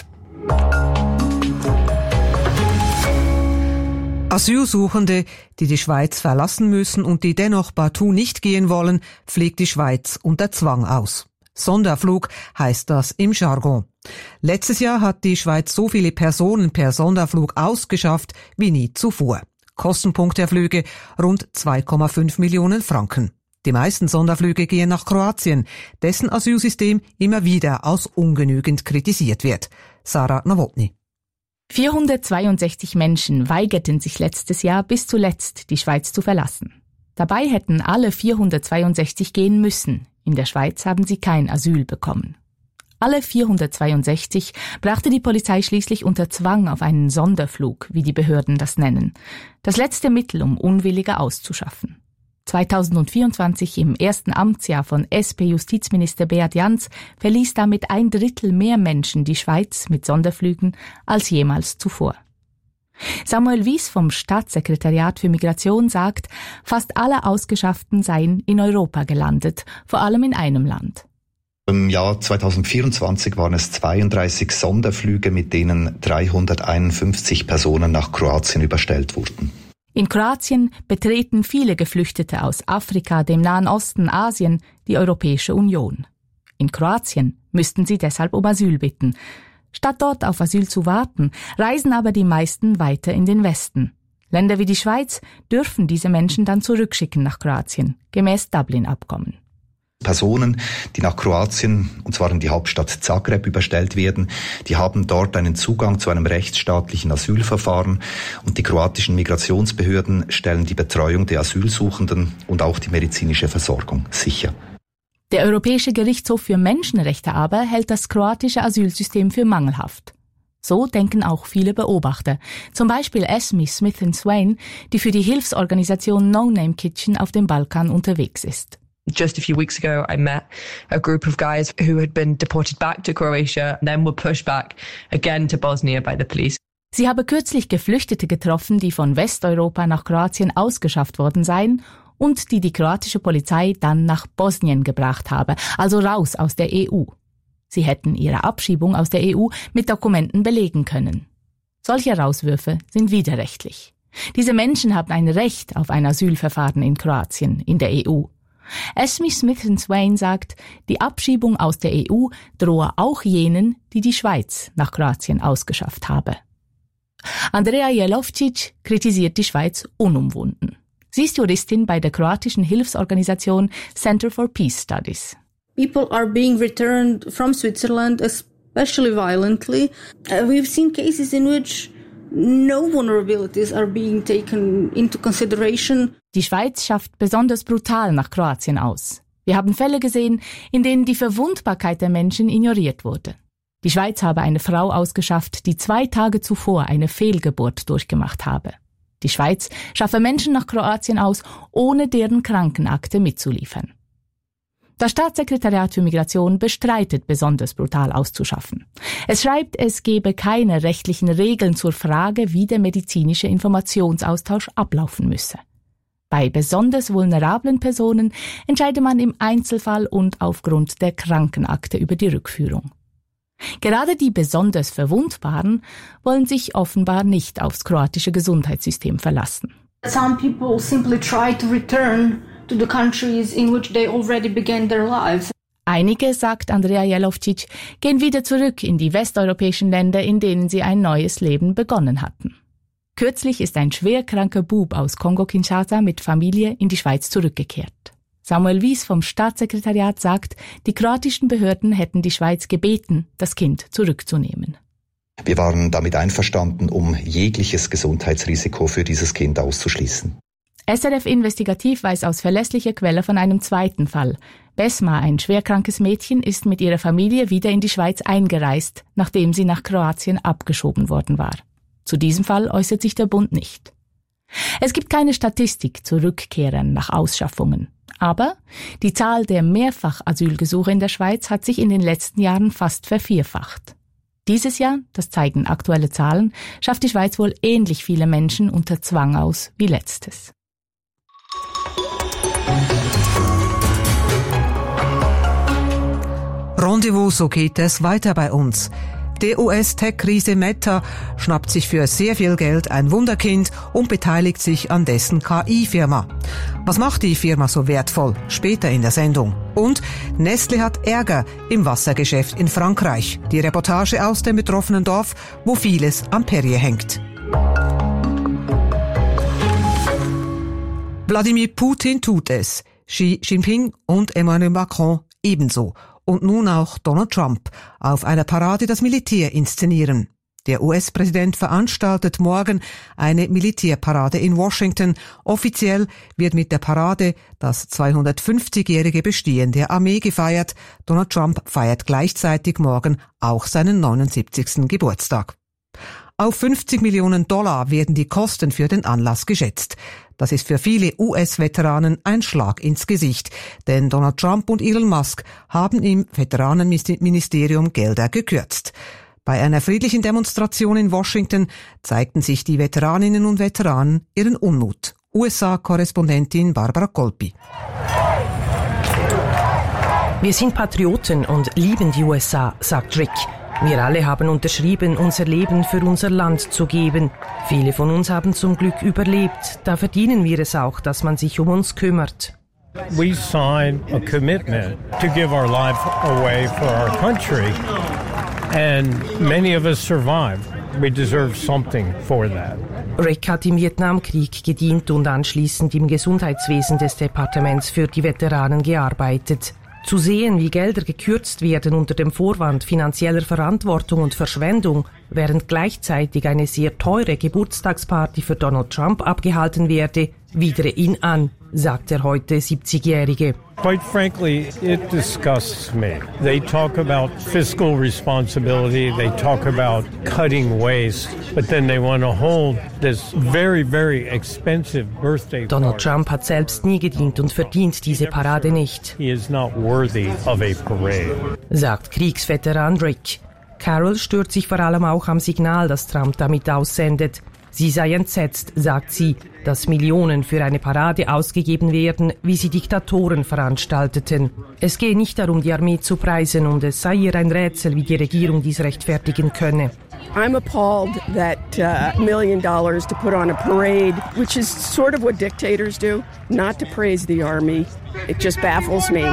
Asylsuchende, die die Schweiz verlassen müssen und die dennoch partout nicht gehen wollen, fliegt die Schweiz unter Zwang aus. Sonderflug heißt das im Jargon. Letztes Jahr hat die Schweiz so viele Personen per Sonderflug ausgeschafft wie nie zuvor. Kostenpunkt der Flüge rund zwei Komma fünf Millionen Franken. Die meisten Sonderflüge gehen nach Kroatien, dessen Asylsystem immer wieder als ungenügend kritisiert wird. Sarah Nowotny. vierhundertzweiundsechzig Menschen weigerten sich letztes Jahr bis zuletzt, die Schweiz zu verlassen. Dabei hätten alle vierhundertzweiundsechzig gehen müssen. In der Schweiz haben sie kein Asyl bekommen. Alle vierhundertzweiundsechzig brachte die Polizei schließlich unter Zwang auf einen Sonderflug, wie die Behörden das nennen. Das letzte Mittel, um Unwillige auszuschaffen. zweitausendvierundzwanzig, im ersten Amtsjahr von S P-Justizminister Beat Jans, verließ damit ein Drittel mehr Menschen die Schweiz mit Sonderflügen als jemals zuvor. Samuel Wies vom Staatssekretariat für Migration sagt, fast alle Ausgeschafften seien in Europa gelandet, vor allem in einem Land. Im Jahr zweitausendvierundzwanzig waren es zweiunddreißig Sonderflüge, mit denen dreihunderteinundfünfzig Personen nach Kroatien überstellt wurden. In Kroatien betreten viele Geflüchtete aus Afrika, dem Nahen Osten, Asien die Europäische Union. In Kroatien müssten sie deshalb um Asyl bitten. Statt dort auf Asyl zu warten, reisen aber die meisten weiter in den Westen. Länder wie die Schweiz dürfen diese Menschen dann zurückschicken nach Kroatien, gemäß Dublin-Abkommen. Personen, die nach Kroatien, und zwar in die Hauptstadt Zagreb, überstellt werden, die haben dort einen Zugang zu einem rechtsstaatlichen Asylverfahren und die kroatischen Migrationsbehörden stellen die Betreuung der Asylsuchenden und auch die medizinische Versorgung sicher. Der Europäische Gerichtshof für Menschenrechte aber hält das kroatische Asylsystem für mangelhaft. So denken auch viele Beobachter, zum Beispiel Esme Smith and Swain, die für die Hilfsorganisation No Name Kitchen auf dem Balkan unterwegs ist. Just a few weeks ago, I met a group of guys who had been deported back to Croatia and then were pushed back again to Bosnia by the police. Sie habe kürzlich Geflüchtete getroffen, die von Westeuropa nach Kroatien ausgeschafft worden seien und die die kroatische Polizei dann nach Bosnien gebracht habe, also raus aus der E U. Sie hätten ihre Abschiebung aus der E U mit Dokumenten belegen können. Solche Rauswürfe sind widerrechtlich. Diese Menschen haben ein Recht auf ein Asylverfahren in Kroatien, in der E U. Esme Smith and Swain sagt, die Abschiebung aus der E U drohe auch jenen, die die Schweiz nach Kroatien ausgeschafft habe. Andrea Jelovcic kritisiert die Schweiz unumwunden. Sie ist Juristin bei der kroatischen Hilfsorganisation Center for Peace Studies. People are being returned from Switzerland, especially violently. Uh, we've seen cases in which no vulnerabilities are being taken into consideration. Die Schweiz schafft besonders brutal nach Kroatien aus. Wir haben Fälle gesehen, in denen die Verwundbarkeit der Menschen ignoriert wurde. Die Schweiz habe eine Frau ausgeschafft, die zwei Tage zuvor eine Fehlgeburt durchgemacht habe. Die Schweiz schaffe Menschen nach Kroatien aus, ohne deren Krankenakte mitzuliefern. Das Staatssekretariat für Migration bestreitet, besonders brutal auszuschaffen. Es schreibt, es gebe keine rechtlichen Regeln zur Frage, wie der medizinische Informationsaustausch ablaufen müsse. Bei besonders vulnerablen Personen entscheide man im Einzelfall und aufgrund der Krankenakte über die Rückführung. Gerade die besonders Verwundbaren wollen sich offenbar nicht aufs kroatische Gesundheitssystem verlassen. Some people simply try to return to the countries in which they already began their lives. Einige, sagt Andrea Jelovcic, gehen wieder zurück in die westeuropäischen Länder, in denen sie ein neues Leben begonnen hatten. Kürzlich ist ein schwerkranker Bub aus Kongo-Kinshasa mit Familie in die Schweiz zurückgekehrt. Samuel Wies vom Staatssekretariat sagt, die kroatischen Behörden hätten die Schweiz gebeten, das Kind zurückzunehmen. Wir waren damit einverstanden, um jegliches Gesundheitsrisiko für dieses Kind auszuschließen. S R F Investigativ weiß aus verlässlicher Quelle von einem zweiten Fall. Besma, ein schwerkrankes Mädchen, ist mit ihrer Familie wieder in die Schweiz eingereist, nachdem sie nach Kroatien abgeschoben worden war. Zu diesem Fall äußert sich der Bund nicht. Es gibt keine Statistik zu Rückkehrern nach Ausschaffungen. Aber die Zahl der Mehrfach-Asylgesuche in der Schweiz hat sich in den letzten Jahren fast vervierfacht. Dieses Jahr, das zeigen aktuelle Zahlen, schafft die Schweiz wohl ähnlich viele Menschen unter Zwang aus wie letztes. Rendezvous, so geht es weiter bei uns. Die U S-Tech-Riese Meta schnappt sich für sehr viel Geld ein Wunderkind und beteiligt sich an dessen K I-Firma. Was macht die Firma so wertvoll? Später in der Sendung. Und Nestlé hat Ärger im Wassergeschäft in Frankreich. Die Reportage aus dem betroffenen Dorf, wo vieles am Perrier hängt. Wladimir Putin tut es. Xi Jinping und Emmanuel Macron ebenso. Und nun auch Donald Trump auf einer Parade das Militär inszenieren. Der U S-Präsident veranstaltet morgen eine Militärparade in Washington. Offiziell wird mit der Parade das zweihundertfünfzigjährige Bestehen der Armee gefeiert. Donald Trump feiert gleichzeitig morgen auch seinen neunundsiebzigsten Geburtstag. Auf fünfzig Millionen Dollar werden die Kosten für den Anlass geschätzt. Das ist für viele U S-Veteranen ein Schlag ins Gesicht, denn Donald Trump und Elon Musk haben im Veteranenministerium Gelder gekürzt. Bei einer friedlichen Demonstration in Washington zeigten sich die Veteraninnen und Veteranen ihren Unmut. U S A-Korrespondentin Barbara Colpi. Wir sind Patrioten und lieben die U S A, sagt Rick. Wir alle haben unterschrieben, unser Leben für unser Land zu geben. Viele von uns haben zum Glück überlebt. Da verdienen wir es auch, dass man sich um uns kümmert. We signed a commitment to give our life away for our country. And many of us survived. We deserve something for that. Rick hat im Vietnamkrieg gedient und anschließend im Gesundheitswesen des Departements für die Veteranen gearbeitet. Zu sehen, wie Gelder gekürzt werden unter dem Vorwand finanzieller Verantwortung und Verschwendung, während gleichzeitig eine sehr teure Geburtstagsparty für Donald Trump abgehalten werde, widere ihn an, sagt der heute siebzigjährige. Quite frankly, it disgusts me. They talk about fiscal responsibility, they talk about cutting waste, but then they want to hold this very, very expensive birthday party. Donald Trump hat selbst nie gedient und verdient diese Parade nicht. He is not worthy of a parade, sagt Kriegsveteran Rick. Carol stört sich vor allem auch am Signal, das Trump damit aussendet. Sie sei entsetzt, sagt sie, dass Millionen für eine Parade ausgegeben werden, wie sie Diktatoren veranstalteten. Es gehe nicht darum, die Armee zu preisen, und es sei ihr ein Rätsel, wie die Regierung dies rechtfertigen könne. I'm appalled that uh, million dollars to put on a parade, which is sort of what dictators do, not to praise the army. It just baffles me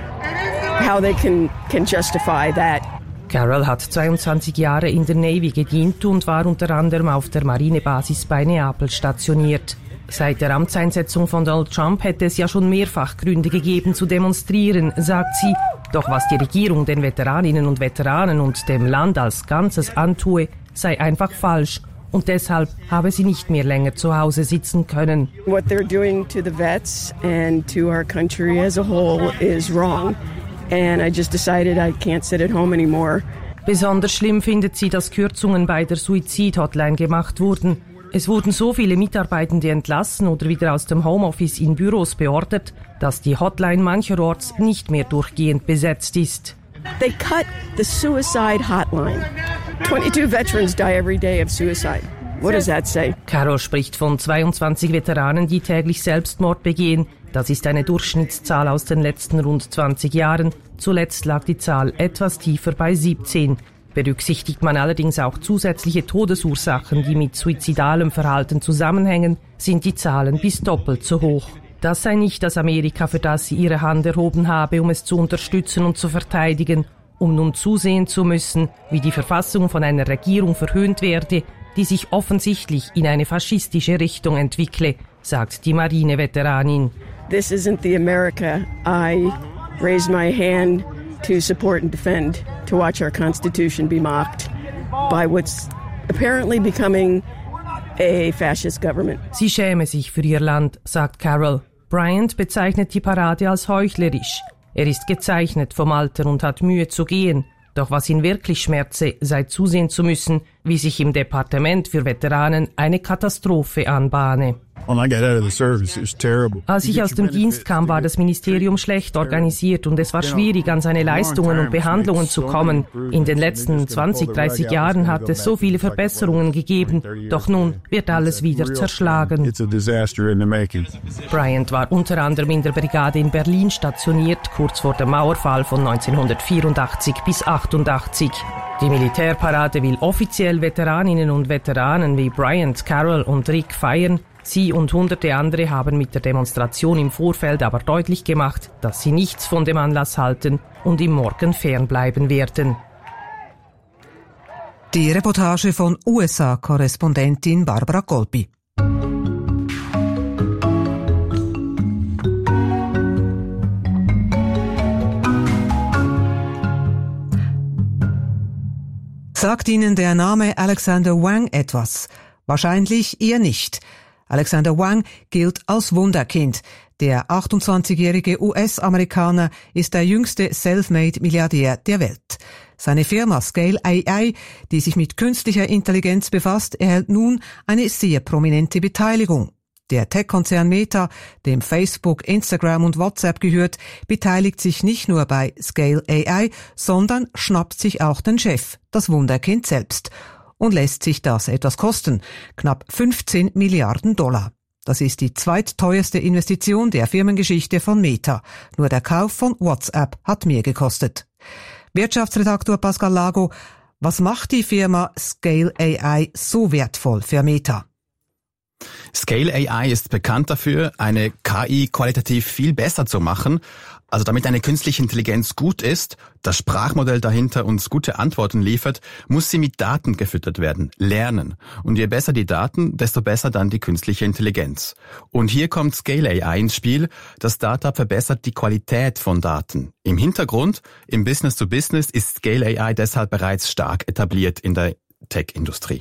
how they can, can justify that. Carol hat zweiundzwanzig Jahre in der Navy gedient und war unter anderem auf der Marinebasis bei Neapel stationiert. Seit der Amtseinsetzung von Donald Trump hätte es ja schon mehrfach Gründe gegeben zu demonstrieren, sagt sie. Doch was die Regierung den Veteraninnen und Veteranen und dem Land als Ganzes antue, sei einfach falsch. Und deshalb habe sie nicht mehr länger zu Hause sitzen können. What they're doing to the vets and to our country as a whole is wrong. And I just decided I can't sit at home anymore. Besonders schlimm findet sie, dass Kürzungen bei der Suizid-Hotline gemacht wurden. Es wurden so viele Mitarbeitende entlassen oder wieder aus dem Homeoffice in Büros beordert, dass die Hotline mancherorts nicht mehr durchgehend besetzt ist. They cut the suicide hotline. twenty-two veterans die every day of suicide. What does that say? Carol spricht von zweiundzwanzig Veteranen, die täglich Selbstmord begehen. Das ist eine Durchschnittszahl aus den letzten rund zwanzig Jahren. Zuletzt lag die Zahl etwas tiefer bei siebzehn. Berücksichtigt man allerdings auch zusätzliche Todesursachen, die mit suizidalem Verhalten zusammenhängen, sind die Zahlen bis doppelt so hoch. Das sei nicht das Amerika, für das sie ihre Hand erhoben habe, um es zu unterstützen und zu verteidigen, um nun zusehen zu müssen, wie die Verfassung von einer Regierung verhöhnt werde, die sich offensichtlich in eine faschistische Richtung entwickle, sagt die Marineveteranin. this isn't the America I raised my hand to support and defend, to watch our Constitution be mocked by what's apparently becoming a fascist government. Sie schäme sich für ihr Land, sagt Carol. Bryant bezeichnet die Parade als heuchlerisch. Er ist gezeichnet vom Alter und hat Mühe zu gehen. Doch was ihn wirklich schmerze, sei zusehen zu müssen, wie sich im Departement für Veteranen eine Katastrophe anbahne. Als ich aus dem Dienst kam, war das Ministerium schlecht organisiert und es war schwierig, an seine Leistungen und Behandlungen zu kommen. In den letzten zwanzig, dreißig Jahren hat es so viele Verbesserungen gegeben, doch nun wird alles wieder zerschlagen. Bryant war unter anderem in der Brigade in Berlin stationiert, kurz vor dem Mauerfall von neunzehnhundertvierundachtzig bis achtundachtzig. Die Militärparade will offiziell Veteraninnen und Veteranen wie Bryant, Carol und Rick feiern. Sie und hunderte andere haben mit der Demonstration im Vorfeld aber deutlich gemacht, dass sie nichts von dem Anlass halten und ihm morgen fernbleiben werden. Die Reportage von U S A-Korrespondentin Barbara Colpi. Sagt Ihnen der Name Alexander Wang etwas? Wahrscheinlich eher nicht. Alexander Wang gilt als Wunderkind. Der achtundzwanzigjährige U S-Amerikaner ist der jüngste Selfmade-Milliardär der Welt. Seine Firma Scale A I, die sich mit künstlicher Intelligenz befasst, erhält nun eine sehr prominente Beteiligung. Der Tech-Konzern Meta, dem Facebook, Instagram und WhatsApp gehört, beteiligt sich nicht nur bei Scale A I, sondern schnappt sich auch den Chef, das Wunderkind selbst, und lässt sich das etwas kosten, knapp fünfzehn Milliarden Dollar. Das ist die zweitteuerste Investition der Firmengeschichte von Meta. Nur der Kauf von WhatsApp hat mehr gekostet. Wirtschaftsredaktor Pascal Lago, was macht die Firma Scale A I so wertvoll für Meta? Scale A I ist bekannt dafür, eine K I qualitativ viel besser zu machen. Also damit eine künstliche Intelligenz gut ist, das Sprachmodell dahinter uns gute Antworten liefert, muss sie mit Daten gefüttert werden, lernen. Und je besser die Daten, desto besser dann die künstliche Intelligenz. Und hier kommt Scale A I ins Spiel. Das Startup verbessert die Qualität von Daten. Im Hintergrund, im Business to Business, ist Scale A I deshalb bereits stark etabliert in der Tech-Industrie.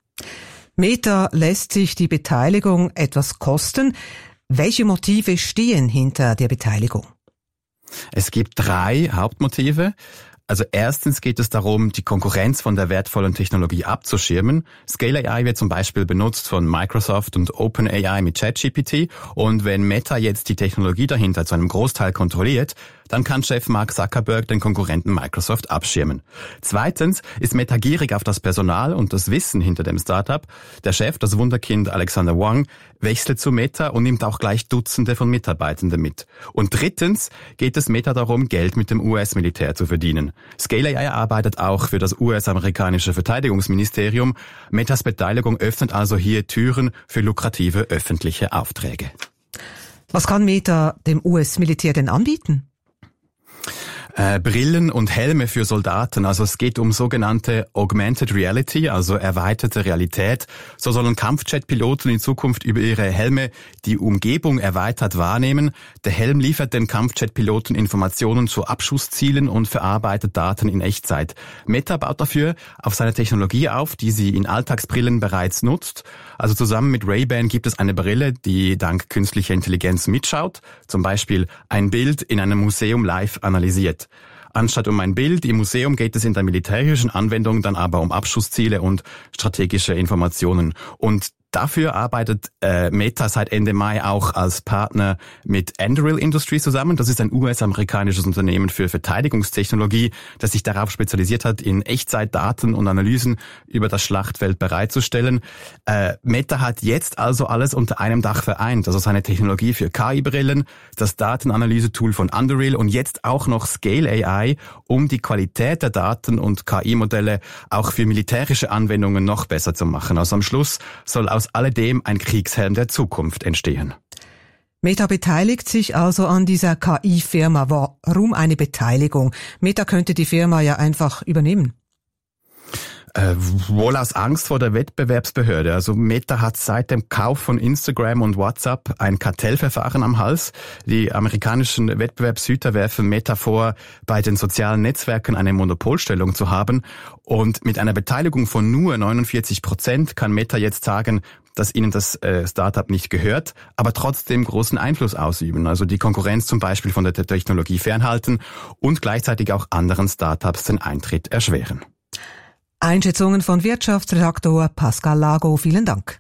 Meta lässt sich die Beteiligung etwas kosten. Welche Motive stehen hinter der Beteiligung? Es gibt drei Hauptmotive. Also erstens geht es darum, die Konkurrenz von der wertvollen Technologie abzuschirmen. Scale A I wird zum Beispiel benutzt von Microsoft und OpenAI mit ChatGPT. Und wenn Meta jetzt die Technologie dahinter zu einem Großteil kontrolliert, dann kann Chef Mark Zuckerberg den Konkurrenten Microsoft abschirmen. Zweitens ist Meta gierig auf das Personal und das Wissen hinter dem Startup. Der Chef, das Wunderkind Alexander Wang, wechselt zu Meta und nimmt auch gleich Dutzende von Mitarbeitenden mit. Und drittens geht es Meta darum, Geld mit dem U S-Militär zu verdienen. Scale A I arbeitet auch für das U S-amerikanische Verteidigungsministerium. Metas Beteiligung öffnet also hier Türen für lukrative öffentliche Aufträge. Was kann Meta dem U S-Militär denn anbieten? Äh, Brillen und Helme für Soldaten. Also es geht um sogenannte Augmented Reality, also erweiterte Realität. So sollen Kampfjet-Piloten in Zukunft über ihre Helme die Umgebung erweitert wahrnehmen. Der Helm liefert den Kampfjet-Piloten Informationen zu Abschusszielen und verarbeitet Daten in Echtzeit. Meta baut dafür auf seine Technologie auf, die sie in Alltagsbrillen bereits nutzt. Also zusammen mit Ray-Ban gibt es eine Brille, die dank künstlicher Intelligenz mitschaut. Zum Beispiel ein Bild in einem Museum live analysiert. Anstatt um ein Bild im Museum geht es in der militärischen Anwendung dann aber um Abschussziele und strategische Informationen. Und dafür arbeitet äh, Meta seit Ende Mai auch als Partner mit Anduril Industries zusammen. Das ist ein U S-amerikanisches Unternehmen für Verteidigungstechnologie, das sich darauf spezialisiert hat, in Echtzeitdaten und Analysen über das Schlachtfeld bereitzustellen. Äh, Meta hat jetzt also alles unter einem Dach vereint. Also seine Technologie für K I-Brillen, das Datenanalyse-Tool von Anduril und jetzt auch noch Scale A I, um die Qualität der Daten und K I-Modelle auch für militärische Anwendungen noch besser zu machen. Also am Schluss soll aus alledem ein Kriegshelm der Zukunft entstehen. Meta beteiligt sich also an dieser K I-Firma. Warum eine Beteiligung? Meta könnte die Firma ja einfach übernehmen. Äh, wohl aus Angst vor der Wettbewerbsbehörde. Also Meta hat seit dem Kauf von Instagram und WhatsApp ein Kartellverfahren am Hals. Die amerikanischen Wettbewerbshüter werfen Meta vor, bei den sozialen Netzwerken eine Monopolstellung zu haben. Und mit einer Beteiligung von nur neunundvierzig Prozent kann Meta jetzt sagen, dass ihnen das äh, Startup nicht gehört, aber trotzdem großen Einfluss ausüben. Also die Konkurrenz zum Beispiel von der Technologie fernhalten und gleichzeitig auch anderen Startups den Eintritt erschweren. Einschätzungen von Wirtschaftsredaktor Pascal Lago. Vielen Dank.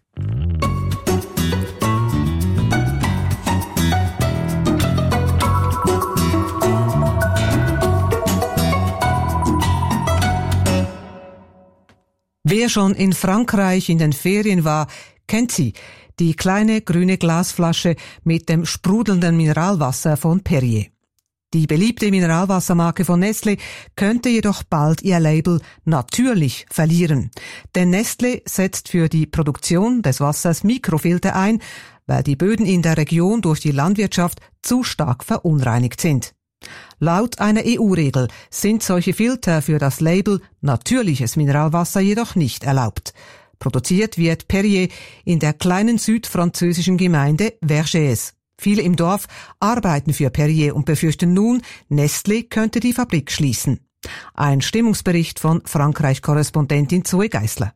Wer schon in Frankreich in den Ferien war, kennt sie. Die kleine grüne Glasflasche mit dem sprudelnden Mineralwasser von Perrier. Die beliebte Mineralwassermarke von Nestlé könnte jedoch bald ihr Label natürlich verlieren. Denn Nestlé setzt für die Produktion des Wassers Mikrofilter ein, weil die Böden in der Region durch die Landwirtschaft zu stark verunreinigt sind. Laut einer E U-Regel sind solche Filter für das Label natürliches Mineralwasser jedoch nicht erlaubt. Produziert wird Perrier in der kleinen südfranzösischen Gemeinde Vergès. Viele im Dorf arbeiten für Perrier und befürchten nun, Nestlé könnte die Fabrik schließen. Ein Stimmungsbericht von Frankreich-Korrespondentin Zoe Geisler.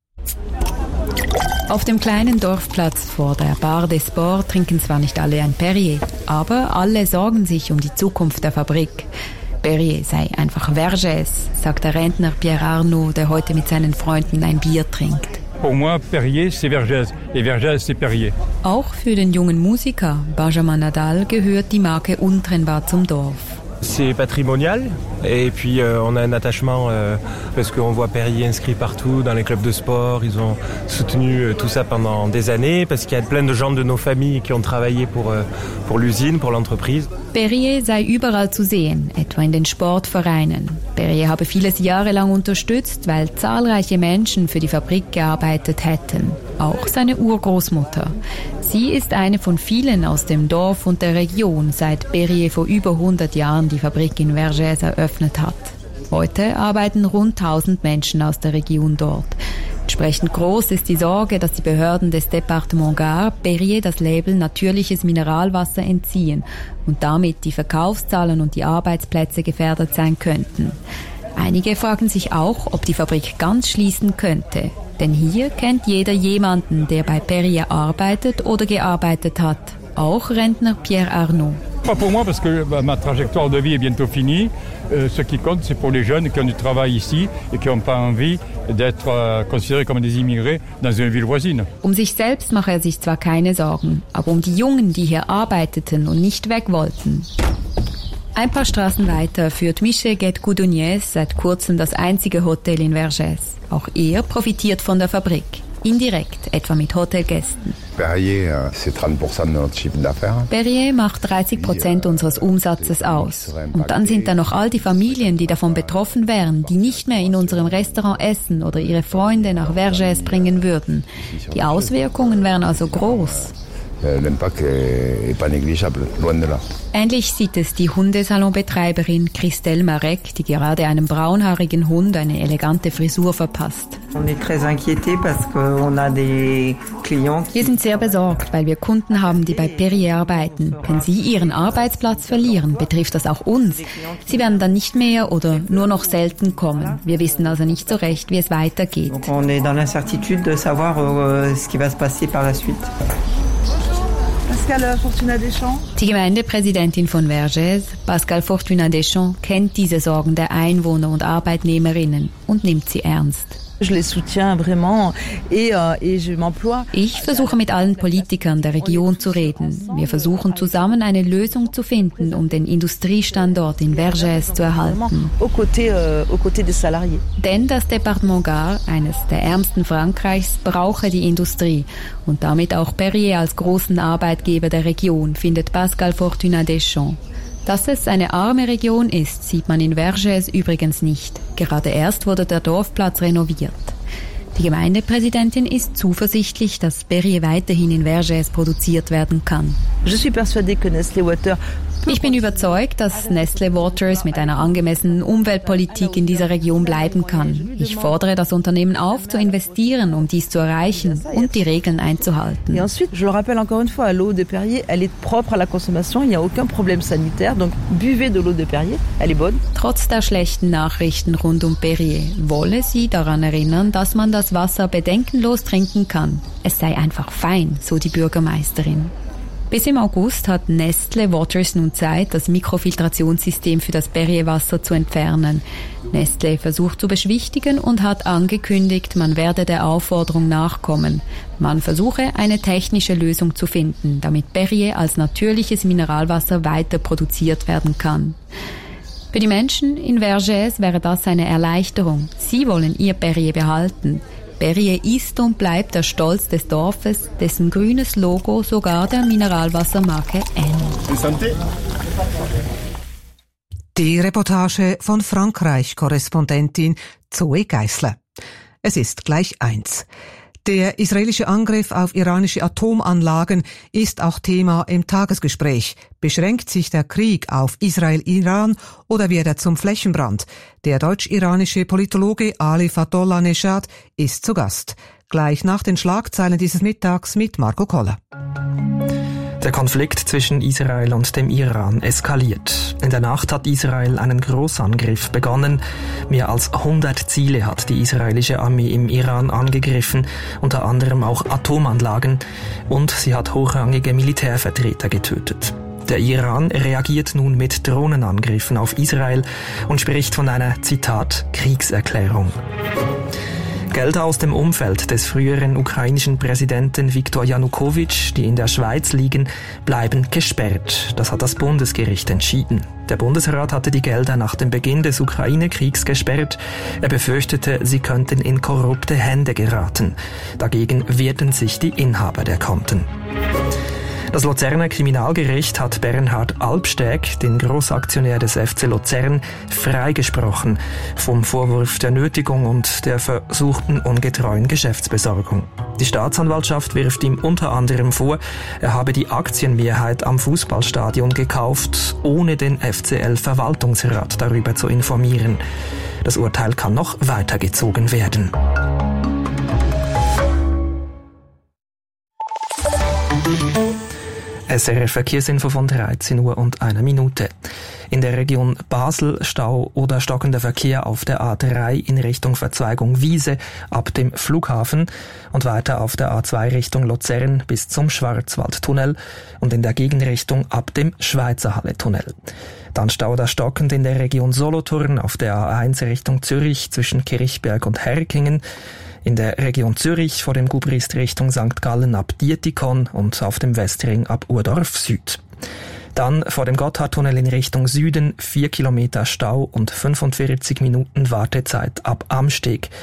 Auf dem kleinen Dorfplatz vor der Bar des Sports trinken zwar nicht alle ein Perrier, aber alle sorgen sich um die Zukunft der Fabrik. Perrier sei einfach Vergès, sagt der Rentner Pierre Arnaud, der heute mit seinen Freunden ein Bier trinkt. Pour moi, Perrier, c'est Vergès. Et Vergès, c'est Perrier. Auch für den jungen Musiker Benjamin Nadal gehört die Marke untrennbar zum Dorf. C'est patrimonial et puis euh, on a un attachement euh, parce qu'on voit Perrier inscrit partout dans les clubs de sport. Ils ont soutenu euh, tout ça pendant des années parce qu'il y a plein de gens de nos familles qui ont travaillé pour, euh, pour l'usine, pour l'entreprise. Perrier sei überall zu sehen, etwa in den Sportvereinen. Perrier habe vieles jahrelang unterstützt, weil zahlreiche Menschen für die Fabrik gearbeitet hätten. Auch seine Urgroßmutter. Sie ist eine von vielen aus dem Dorf und der Region, seit Perrier vor über hundert Jahren die Fabrik in Vergès eröffnet hat. Heute arbeiten rund tausend Menschen aus der Region dort. Entsprechend groß ist die Sorge, dass die Behörden des Département Gard Perrier das Label natürliches Mineralwasser entziehen und damit die Verkaufszahlen und die Arbeitsplätze gefährdet sein könnten. Einige fragen sich auch, ob die Fabrik ganz schließen könnte. Denn hier kennt jeder jemanden, der bei Perrier arbeitet oder gearbeitet hat. Auch Rentner Pierre Arnaud. Pas pour moi parce que ma trajectoire de vie est bientôt finie. Euh, ce qui compte, c'est pour les jeunes qui ont du travail ici et qui n'ont pas envie d'être euh, considérés comme des immigrés dans une ville voisine. Um sich selbst mache er sich zwar keine Sorgen, aber um die Jungen, die hier arbeiteten und nicht weg wollten. Ein paar Straßen weiter führt Michel Guet-Coudonniez seit kurzem das einzige Hotel in Vergès. Auch er profitiert von der Fabrik. Indirekt, etwa mit Hotelgästen. Perrier, c'est trente Prozent de notre chiffre d'affaires. Perrier macht dreißig Prozent unseres Umsatzes aus. Und dann sind da noch all die Familien, die davon betroffen wären, die nicht mehr in unserem Restaurant essen oder ihre Freunde nach Vergès bringen würden. Die Auswirkungen wären also groß. L'impact est pas négligeable, loin de là. Ähnlich sieht es die Hundesalonbetreiberin Christelle Marek, die gerade einem braunhaarigen Hund eine elegante Frisur verpasst. Wir sind sehr besorgt, weil wir Kunden haben, die bei Perrier arbeiten. Wenn sie ihren Arbeitsplatz verlieren, betrifft das auch uns. Sie werden dann nicht mehr oder nur noch selten kommen. Wir wissen also nicht so recht, wie es weitergeht. Die Gemeindepräsidentin von Vergès, Pascal Fortuna Deschamps, kennt diese Sorgen der Einwohner und Arbeitnehmerinnen und nimmt sie ernst. Ich versuche mit allen Politikern der Region zu reden. Wir versuchen zusammen eine Lösung zu finden, um den Industriestandort in Vergès zu erhalten. Denn das Département Gard, eines der ärmsten Frankreichs, brauche die Industrie und damit auch Perrier als großen Arbeitgeber der Region, findet Pascal Fortuna Deschamps. Dass es eine arme Region ist, sieht man in Vergès übrigens nicht. Gerade erst wurde der Dorfplatz renoviert. Die Gemeindepräsidentin ist zuversichtlich, dass Perrier weiterhin in Vergès produziert werden kann. Je suis persuadée que Nestlé Water Ich bin überzeugt, dass Nestle Waters mit einer angemessenen Umweltpolitik in dieser Region bleiben kann. Ich fordere das Unternehmen auf, zu investieren, um dies zu erreichen und die Regeln einzuhalten. Et ensuite, je le rappelle encore une fois, l'eau de Perrier, elle est propre à la consommation, il n'y a aucun problème sanitaire, donc buvez de l'eau de Perrier, elle est bonne. Trotz der schlechten Nachrichten rund um Perrier wolle sie daran erinnern, dass man das Wasser bedenkenlos trinken kann. Es sei einfach fein, so die Bürgermeisterin. Bis im August hat Nestle Waters nun Zeit, das Mikrofiltrationssystem für das Perrier-Wasser zu entfernen. Nestle versucht zu beschwichtigen und hat angekündigt, man werde der Aufforderung nachkommen. Man versuche, eine technische Lösung zu finden, damit Perrier als natürliches Mineralwasser weiter produziert werden kann. Für die Menschen in Vergès wäre das eine Erleichterung. Sie wollen ihr Perrier behalten. Perrier ist und bleibt der Stolz des Dorfes, dessen grünes Logo sogar der Mineralwassermarke ähnelt. Die Reportage von Frankreich-Korrespondentin Zoe Geissler. Es ist gleich eins. Der israelische Angriff auf iranische Atomanlagen ist auch Thema im Tagesgespräch. Beschränkt sich der Krieg auf Israel-Iran oder wird er zum Flächenbrand? Der deutsch-iranische Politologe Ali Fatollah Neshad ist zu Gast. Gleich nach den Schlagzeilen dieses Mittags mit Marco Koller. Der Konflikt zwischen Israel und dem Iran eskaliert. In der Nacht hat Israel einen Großangriff begonnen. Mehr als hundert Ziele hat die israelische Armee im Iran angegriffen, unter anderem auch Atomanlagen, und sie hat hochrangige Militärvertreter getötet. Der Iran reagiert nun mit Drohnenangriffen auf Israel und spricht von einer, Zitat, Kriegserklärung. Gelder aus dem Umfeld des früheren ukrainischen Präsidenten Viktor Janukowitsch, die in der Schweiz liegen, bleiben gesperrt. Das hat das Bundesgericht entschieden. Der Bundesrat hatte die Gelder nach dem Beginn des Ukraine-Kriegs gesperrt. Er befürchtete, sie könnten in korrupte Hände geraten. Dagegen wehrten sich die Inhaber der Konten. Das Luzerner Kriminalgericht hat Bernhard Albsteg, den Großaktionär des F C Luzern, freigesprochen vom Vorwurf der Nötigung und der versuchten ungetreuen Geschäftsbesorgung. Die Staatsanwaltschaft wirft ihm unter anderem vor, er habe die Aktienmehrheit am Fußballstadion gekauft, ohne den F C L-Verwaltungsrat darüber zu informieren. Das Urteil kann noch weitergezogen werden. S R F Verkehrsinfo von dreizehn Uhr und einer Minute. In der Region Basel Stau oder stockender Verkehr auf der A drei in Richtung Verzweigung Wiese ab dem Flughafen und weiter auf der A zwei Richtung Luzern bis zum Schwarzwaldtunnel und in der Gegenrichtung ab dem Schweizerhalle-Tunnel. Dann Stau oder stockend in der Region Solothurn auf der A eins Richtung Zürich zwischen Kirchberg und Herkingen, in der Region Zürich vor dem Gubrist Richtung Sankt Gallen ab Dietikon und auf dem Westring ab Urdorf Süd. Dann vor dem Gotthardtunnel in Richtung Süden vier Kilometer Stau und fünfundvierzig Minuten Wartezeit ab Amsteg.